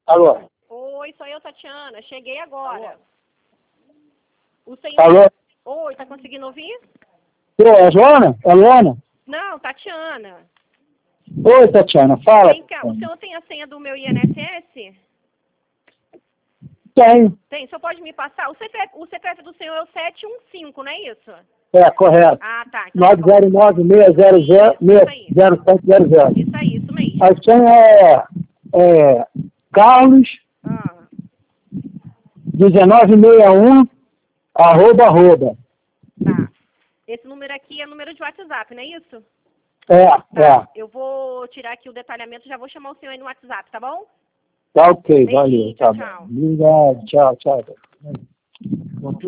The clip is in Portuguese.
Alô? Oi, sou eu, Tatiana. Cheguei agora. Alô? O senhor... Alô? Oi, tá conseguindo ouvir? É a Joana? É a Luana? Não, Tatiana. Oi, Tatiana, fala. Vem cá, o senhor tem a senha do meu INSS? Tem. Tem, o senhor pode me passar? O CPF do senhor é o 715, não é isso? É, correto. Ah, tá. Então, 909-600-0700. isso aí, isso mesmo. A senha é Carlos Ah, 1961 @. tá. Esse número aqui é número de WhatsApp, não é isso? É. Eu vou tirar aqui o detalhamento e já vou chamar o senhor aí no WhatsApp, tá bom? Tá ok, Beijinho, valeu. Tá tchau. bom. Obrigado, tchau.